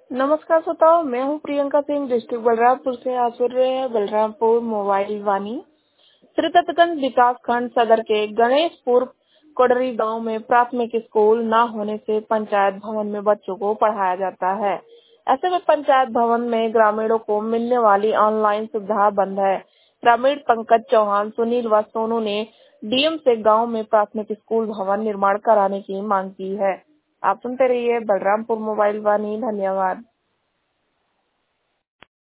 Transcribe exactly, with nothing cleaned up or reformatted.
नमस्कार श्रोताओ, मैं हूँ प्रियंका सिंह, डिस्ट्रिक्ट बलरामपुर से। आज सुन रहे हैं बलरामपुर मोबाइल वाणी। श्री तत्तगंज विकास खंड सदर के गणेशपुर कोडरी गांव में प्राथमिक स्कूल न होने से पंचायत भवन में बच्चों को पढ़ाया जाता है। ऐसे में पंचायत भवन में ग्रामीणों को मिलने वाली ऑनलाइन सुविधा बंद है। ग्रामीण पंकज चौहान, सुनील व सोनू ने डीएम से गांव में प्राथमिक स्कूल भवन निर्माण कराने की मांग की है। आप सुनते रहिए बलरामपुर मोबाइल वाणी। धन्यवाद।